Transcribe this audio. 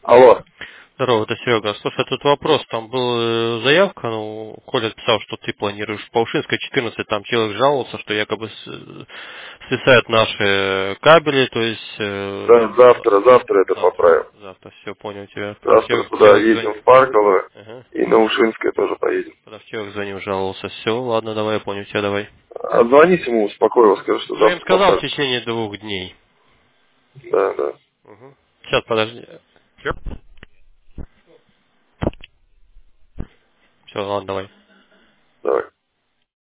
Алло. Здорово, это Серега. Слушай, тут вопрос. Там была заявка, Коля писал, что ты планируешь по Ушинской 14, там человек жаловался, что якобы свисают наши кабели, то есть Да, завтра это поправим. завтра, все, понял тебя. Потому что Завтра туда человек едем звонил. в Парково Ага. и на Ушинское тоже поедем. Потому что человек звонил, жаловался. Все, ладно, давай, я понял тебя, давай. Отзвонись ему, успокой его, скажи, что Ну, я им завтра сказал в поправим. течение 2 дней. Да, да. Угу. Сейчас, подожди. Все, ладно, давай. Давай.